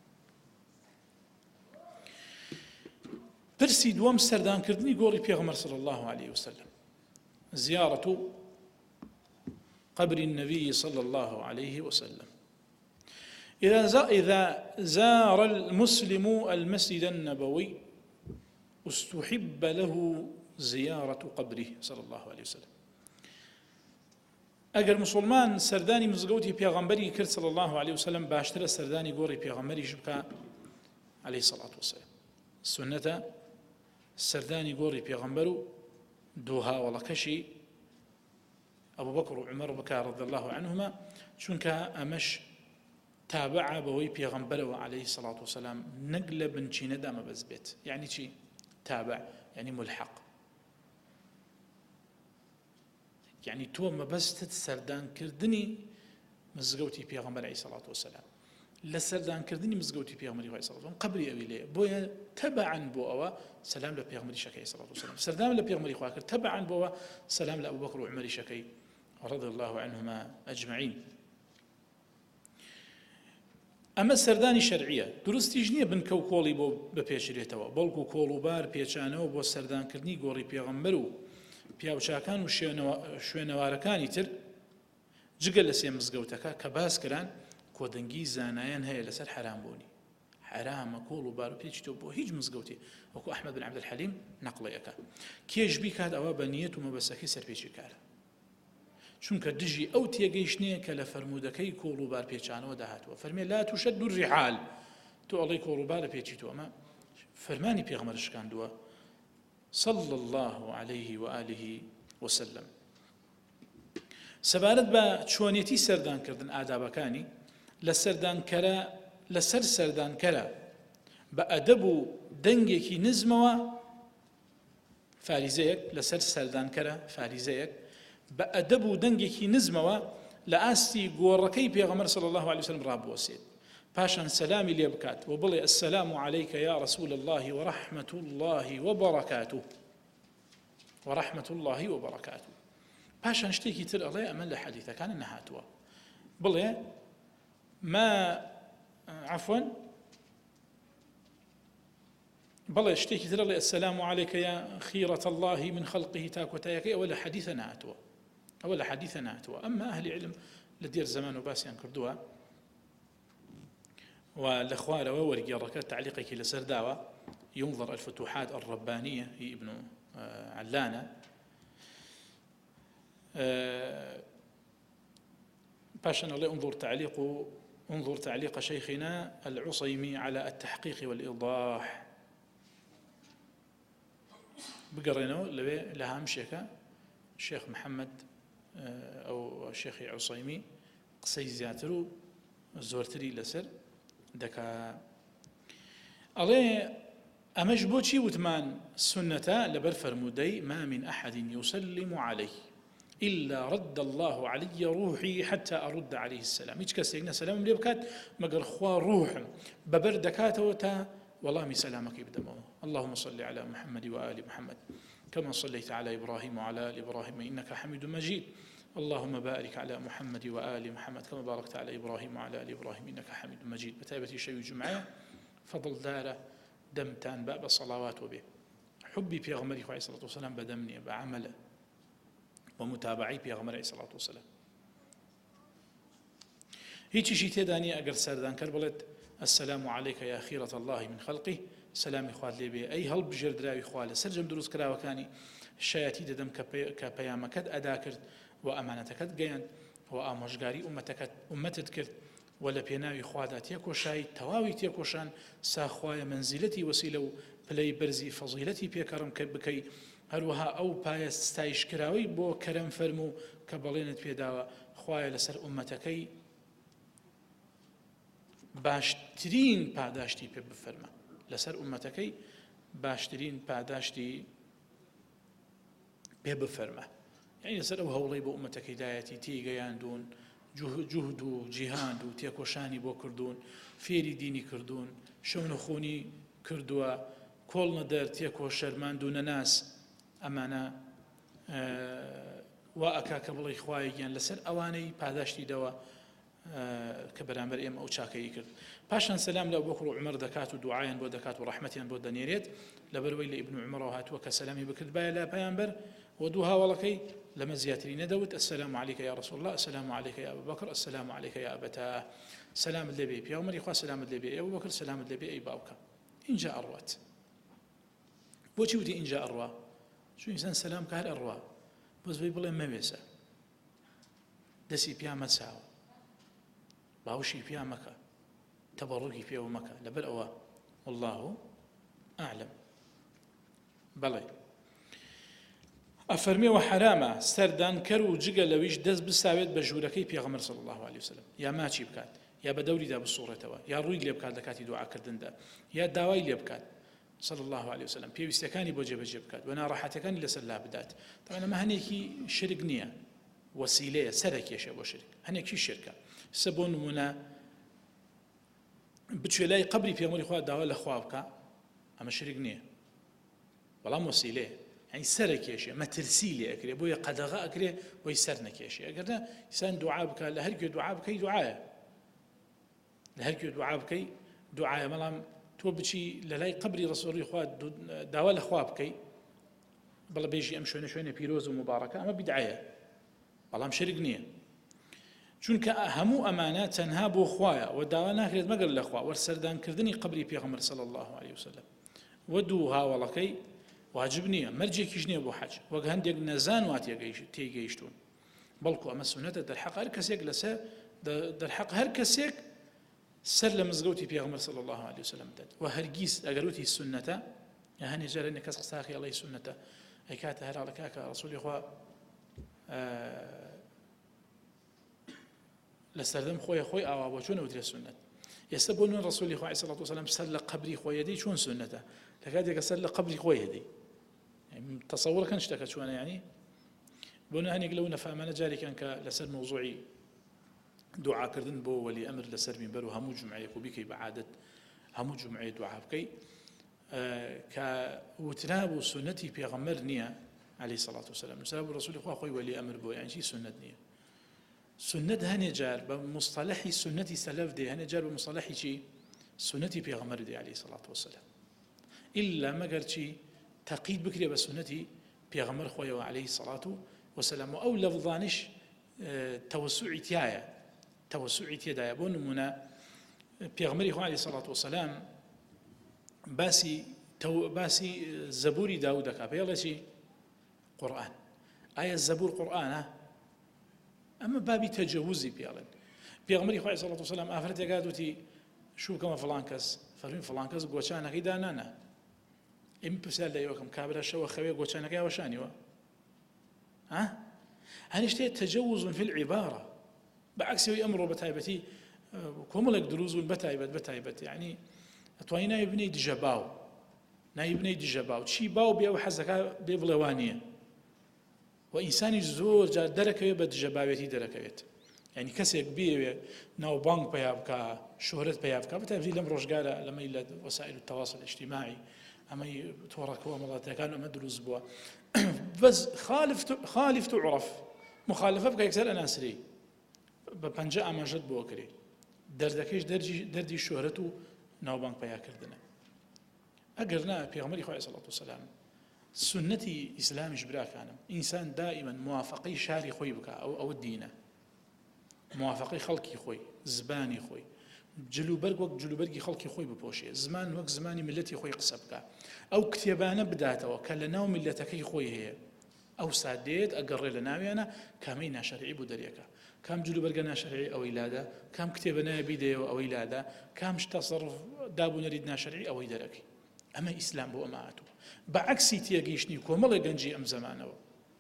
Speaker 1: پرسی دووەم سەردانکردنی گۆڕی پێغەمبەر صلی الله عليه وسلم زيارة قبر النبي صلى الله عليه وسلم إذا زار المسلم المسجد النبوي استحب له زيارة قبره صلى الله عليه وسلم ئەگەر مسلمان سەردانی مزگەوتی پێغەمبەری کرد صلى الله عليه وسلم باشترە سەردانی گۆڕی پێغەمبەریش بکە عليه الصلاة والسلام سنەتە سەردانی گۆڕی پێغەمبەر و دوو هاوڵەکەشی ئەبوو بەکر و عومەر بکە رضی الله عنهما چونکە ئەمەش تابعە بەوەی پێغەمبەرەوە عليه الصلاة والسلام نەک لە بنچینەدا مەبەست بێت یعنی چی تابع يعني ملحق يعني تو مەبەستت سەردانکردنی مزگەوتی پێغەمبەر عليه الصلاة والسلام لە سەردانکردنی مزگەوتی پێغەمبەری خوا صلی الله عليه وسلم قبری ئەوی لێ بۆیە تەبعاً بۆ ئەوە سەلام لە پێغەمبەری شەکەی صلی الله عليه وسلم سەردان لە پێغەمبەری خوا کرد تەبعاً بۆ ئەوە سەلام لە ئەبوبەکر و عومەری شەکەی رضي الله عنهما أجمعين ئەمە سەردانی شەرعیە دروستیش نییە بنکە و کۆڵی بۆ بپێچرێتەوە بەڵکو کۆڵ و بار پێچانەوە بۆ سەردانکردنی گۆڕی پێغەمبەر و پیاوچاکان و شوێنەوارەکانی تر جگە لە سێ مزگەوتەکە کە باس کران کۆدەنگی زانایان هەیە لەسەر حرامبوونی حرامە کۆڵ و بار و پێچی تۆ بۆ هیچ مزگەوتی وەکو ئەحمەد بن عەبدولحەلیم نەقڵەیەکە کێش بیکات ئەوە بە نیەت و مەبەستەکەی سەرپێچی کارە چونکە دژی ئەو تێگەیشتنەیە کە لە فەرمودەکەی کۆڵ و بار پێچانەوە داهاتوە فەرمێ لا توشەد الرحال تۆ ئەڵێی کۆڵ و بارە پێچی تۆ ئەمە فەرمانی پێغەمبەر شکاندووە صلى الله عليه وآله وسلم سەبارەت بە چۆنێتی سەردانکردن ئادابەکانی لەسەر سەردانکەرە بە ئەدەب و دەنگێکی نزمەوە فاریزەیەک لەسەر سەردانکەرە فاریزەیەک بە ئەدەب و دەنگێکی نزمەوە لە ئاستی گۆڕەکەی پێغەمبەر صلی الله عليه وسلم ڕابوەسێت پاشان سەلامی لێ بکات و بڵێ السلام عليك يا رسول الله ورحمة الله وبركاته ورحمة الله وبركاته پاشان شتێکی تر ئەڵێ ئەمە لە حەدیثەکانە نەهاتووە بڵێ ما عفوا بەڵێ شتێکی ترە لێ السلام عليك يا خيرة الله من خلقه تاكوتايك ولا حديث ناتوا ولا حديث ناتوا أما أهل علم لدير زمان وباسيان كردوا والأخوار وورقي ركات تعليقك لسرداوة ينظر الفتوحات الربانية هي ابن علانة باشا الله انظر تعليق شيخنا العصيمي على التحقيق والإيضاح بقرينه لها مشيكا الشيخ محمد أو الشيخ عصيمي قصي زياترو زورتري لسر دكا عليه أمش بوشي وثمان سنة لبر فرمودي ما من أحد يسلم عليه إلا رد الله علي روحي حتى أرد عليه السلام إيش كسيقنا سلام ليبكات مقر خواه روح ببردكاته وتا والله من سلامك يبدمه اللهم صل على محمد وآل محمد كما صليت على إبراهيم وعلى آل إبراهيم إنك حميد مجيد اللهم بارك على محمد وآل محمد كما باركت على إبراهيم وعلى آل إبراهيم إنك حميد مجيد بتابتي شيء جمعة فضل داره دمتان باب الصلوات وبه حبي في غمري عليه الصلاة والسلام بدمني بعمله ومتابعي في غمري عليه الصلاة والسلام هيك شيء تداني أجر سردان كربلت السلام عليك يا خيرة الله من خلقه سلام إخوات لي به أي هل بجرد راوي إخوالي سرجم دروس كرا وكاني الشياتي دم كبيامكد أداكرت وأمانتكد جيان وأمشجاري أمتت كرت ولا بيناوي خوادات يكوشاي تواوي تيكوشان ساخوايا منزلتي وسيلة بلاي برزي فضيلتي بيكرم كبكي هروها أو بايس ستايش كراوي بو كرم فرمو كبلينت بيداوا خوايا لسر أمتكي باشترين پاداشتی پێ بفەرمە لەسەر ئومەتەکەی باشترین پاداشتی پێ بفەرمە یعنی لەسەر ئەو هەوڵەی بۆ ئومەتەکەی دایەتی تێگەیاندون جوهد و جیهاند و تێکۆشانی بۆ کردوون فێری دینی کردوون شەونەخۆنی کردووە کۆڵ نەدەر تێکۆ شەرماند و نەناس ئەمانە وا ئەکا کە بڵێ خوایەکیان لەسەر ئەوانەی پاداشتی دەوە کە بەرامبەر ئێمە ئەو چاکەی کرد پاشان سەلام لە ئەبوبەکر و عومەر دەکات و دوعایان بۆ دەکات و ڕەحمەتیان بۆ دەنێرێت لەبەرەوەی لە ئیبن عومەرەوە هاتووە کە سەلامی بکرد بایە لە پەیامبەر و دوو هاوڵەکەی لەمە زیاتری نەدەوت السلام عليك يا رسول الله السلام عليك يا أبا بكر السلام عليك يا أبتاه سلام لبي بيومري خوا سلام لبي يا أبو بكر سلام لبي أي باوكا إن جاء أروات بۆچی وتی إن جاء أروى شو إنسان سلام كهر أروى بس بيقول ما بيسا دسي بيامة ساو باوشي بيامك تبركي فيه ومكة لبل أوا والله أعلم بلى أفرمي وحرامة سردان كرو جيجا لويش دز بساويت بجوركي بيغمر صلى الله عليه وسلم يا ماشي بكات يا بدوري دا بالصورة توا يا روي لي بكات لكاتي دعاء كردن دا يا داوي لي بكات صلى الله عليه وسلم بيو استكاني بوجب بكات وانا راحتكاني لسلا بدات طبعا ما هنيكي شرك نية وسيلة سرك يا شباب شرك هنيكي شركة سبون منا بتشوي قبري في أمور إخوات داوى الأخوابك أما شرك نية والله وسيلة يعني سرك يا شيء ما ترسيلي أكري بويا قدغاء أكري ويسرنك يا شيء أقرنا إنسان دعاء بك لهرك دعاء بك دعاء لهرك دعاء بك دعاء ملام تو بشي للاي قبري رسول إخوات داوى الأخوابك بلا بيجي أمشون شوية بيروز ومباركة أما بدعاية والله شرك نية چونکە هەموو ئەمانە تەنها بۆ خوایە و داوا ناکرێت مەگەر لە خوا وەرسەردانکردنی قبری پێغەمبەر صلی الله عليه وسلم و دوو هاوڵەکەی واجب نییە مەرجێکیش نییە بۆ حەج وەک هەندێک نەزان وا تێگەیشتون بەڵکو ئەمە سونەتە دەرحەق هەر کەسێک لەسەر دەرحەق هەر کەسێک سەر لە مزگەوتی پێغەمبەر صلی الله عليه وسلم دەد و هەرگیز ئەگەر وتی سونەتە یا هەنێ جارە کەس قساقی ئەڵێ سونەتە ئەی کاتە هەراڵەکە کە ڕەسوولی خوا لسردم خوي أو شون ودري السنة يستبون الرسول عليه الصلاة والسلام سل قبري خوي يدي شون سنته لكاد يسل قبري خوي يدي يعني تصور كان اشتكت شو أنا يعني بنا هني قلونا فأمانة جاري كان كلسر موضوعي دعاء كردن بو ولي أمر لسر من برو همو جمعية وبيكي بعادة همو جمعية دعاء بكي كوتناب سنتي بيغمر نية عليه الصلاة والسلام نساب الرسول خوي ولي أمر بو يعني شي سنة نية سنت هەنێ جار بە مصطلحی سنەتی سەلەف دێ هەنێ جار بە مصطلحی چی سنەتی پێغەمبەر دێ عەلەیهی سەڵات وەسەلام ئیلا مەگەر چی تەقید بکرێ بە سنەتی پێغەمبەر خۆیەوە عەلەیهی سەڵات وەسەلام و ئەو لەفظانش تەوەسوعی تێدایە بۆ نمونە پێغەمبەری خوا عەلەیهی سەڵات وەسەلام باسی زەبووری داود دەکا پێڵێ چی قورئان ئایا زەبوور قورئانە ئەمە بابی تەجەووزی پێڵێن پێغەمبەری خوا عەلەیهی سەڵات وەسەلام ئافرەتێکا دوتی شوکەمە فڵان کەس فەرمووی فڵان کەس گۆچانەکەی دانانە ئێمە پرسیار لە ئێوەکەم کابرا شەوە خەوێ گۆچانەکەی وەشانیوە هەنی شتێ تەجەووز في العبارة بەعکسی ئەوەی ئەمڕۆ بەتایبەتی کۆمەڵێک دروست بوون بەتایبەت یعنی ئەتوانی ناوی بنەی دژە باو ناوی بنەی دژە باو چی باو بێ و حەزەکە بێ بڵێ وانییە و ئینسانی زۆر جار دەرەکەوێت بە دژە باوێتی دەرەکەوێت یعنی کەسێک بێوێ ناوبانگ پیا بکە شۆهرەت پیا بکە بەتایبەتی لەم ڕۆژگارە لەمەی لە وەسائل التەواصل الاجتماعی ئەمەی تۆڕەکەوە وڵاتەکان ئەمە دروست بووە بەس خالف تعرف مخالفە بکە یەکسەر ئەناسری بە پەنجە ئاماژەت بۆ کرێ دەردەکەیش دەردی شۆهرەت و ناوبانگ پیاکردنە ئەگەر نا پێغەمبەری خوا عەلەیهی سەڵات وەسەلام سنەتی ئیسلامیش براکانم ئینسان دائما موافقەی شاری خۆی بکە ئەوە دینە موافقەی خەڵکی خۆی زبانی خۆی جلوبەرگ وەک جلوبەرگی خەڵکی خۆی بپۆشێ زمان وەک زمانی ملەتی خۆی قسە بکە ئەو کتێبانە بداتەوە کە لە ناو ملەتەکەی خۆی هەیە ئەو سادێت ئەگەڕێ لە ناویانە کامەی ناشەرعی بوو دەرێکە کام جلوبەرگە ناشەرعی ئەوەی لادا کام کتێبە نایە بیدەیەوە ئەوەی لادا کام تەسەڕف دابوونەریت ناشەرعی ئەوەی دەرەکەی ئەمە ئیسلام بۆ ئەمە هاتووە بەعکسی تێگەیشتنی کۆمەڵی گەنجی ئەم زەمانەوە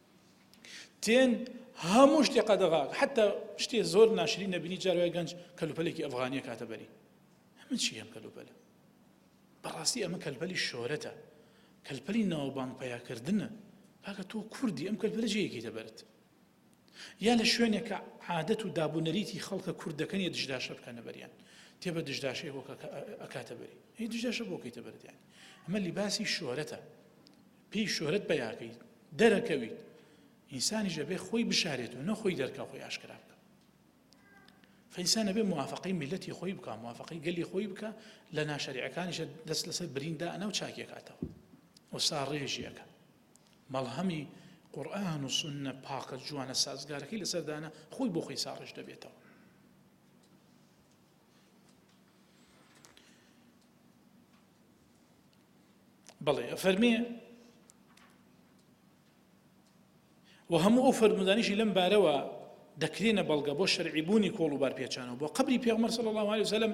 Speaker 1: تێن هەموو شتێ قەدەغا حتا شتێ زۆر ناشرین نەبینی جاروای گەنج کەلوپەلێکی ئەفغانیە کاتە بەری ئەمە چی ئەم کەلوپەلە بەڕاستی ئەمە کەلپەلی شۆرەتە کەلپەلی ناوبانگ پیاکردنە ئاگە تۆ کوردی ئەم کەلپەلە جێیەکەیتە بەرت یا لە شوێنێکە عادەت و دابوونەریتی خەڵکە کوردەکەنیە دژداشە بکەنە بەریان تێبە دژداشەی بۆ ئەکاتە بەری هی دژداشە بۆ کەیتە بەرت یانی ئەمە لیباسی شۆرەتە پێی شۆرەت پیاکەیت دەرەکەویت ئینسانی ژەبێ خۆی بشارێت و نەخۆی دەرکە خۆی ئاشکرا بکە فەئینسانە بێ موافقەی میلەتی خۆی بکە موافقەی گەلی خۆی بکە لە ناشەریعەکانیشە دەست لەسەر بریندا ئەنە و چاکیەکاتەوە وەستا ڕێژیەکە مەڵهەمی قورئان و سوننە پاکە جوانە سازگارەکەی لەسەردانە خۆی بۆ خۆی ساڕێژ دەبێتەوە بەڵێ فەرمێ و هەموو ئەو فەرمودانیشی لەم بارەوە دەکرێنە بەڵگە بۆ شەرعیبوونی کۆڵ و بارپێچانەوە بۆ قەبری پێغەمبەر صلی الله عليه وسلم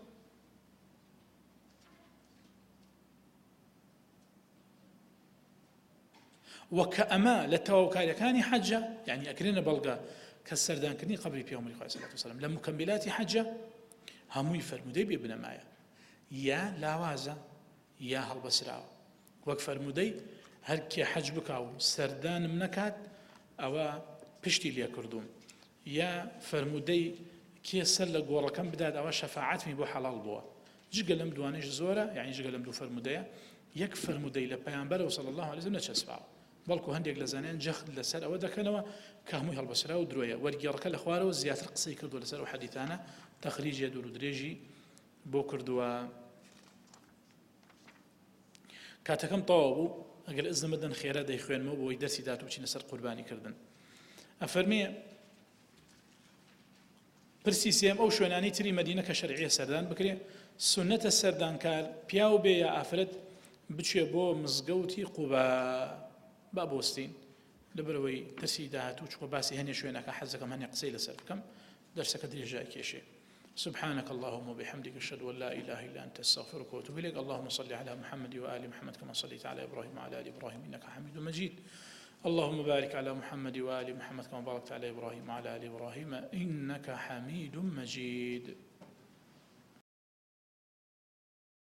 Speaker 1: وەکە ئەمە لە تەواوکاریەکانی حەجە یعنی ئەکرێنە بەڵگە کە سەردانکردنی قەبری پێغەمبەری خوا صلی الله عليه وسلم لە مکەملاتی حەجە هەمووی فەرمودەی بێ بنەمایە یا لاوازە یا هەڵبەسراوە وەک فەرمودەی هەر کێ حەج بکا و سەردانم نەکات ئەوە پشتی لێ کردوم یا فەرمودەی کێ سەر لە گۆڕەکەم بدات ئەوە شەفاعەتمی بۆ حەڵاڵ بووە جگە لەم دوانەش زۆرە یعنی جگە لەم دوو فەرمودەیە یەک فەرمودەی لە پەیامبەرەوە صلی الله عليه وسلم نەچەسپاوە بەڵکو هەندێک لە زانایان جەخت لەسەر ئەوە دەکەنەوە کە هەمووی هەڵبەسرا و درۆیە وەرگێڕەکە لە خوارەوە زیاتر قسەی کردووە لەسەر ئەو حەدیثانە تەخریجێ دوور و درێژی بۆ کردووە کاتەکەم تەواو بوو ئەگەر ئەزنە بدەن خێرا دەیخوێنمەوە بۆی دەرسی دات و بچینە سەر قوربانی کردن ئەفەرمێ پرسی سێم ئەو شوێنانی تری مەدینە کە شەرعیە سەردان بکرێ سنەتە سەردانکار پیاو بێ یا ئافرەت بچێ بۆ مزگەوتی قوبا با بۆستین لەبەرەوەی دەرسی داهاتوو چووە باسی هەنێ شوێنەکە حەزەکەم هەنێ قسەی لەسەر بکەم دەرسەکە درێژای کێشێ سبحانك اللهم وبحمدك أشهد أن لا إله إلا أنت أستغفرك وأتوب إليك اللهم صل على محمد وآل محمد كما صليت على إبراهيم وعلى آل إبراهيم إنك حميد مجيد اللهم بارك على محمد وآل محمد كما باركت على إبراهيم وعلى آل إبراهيم إنك حميد مجيد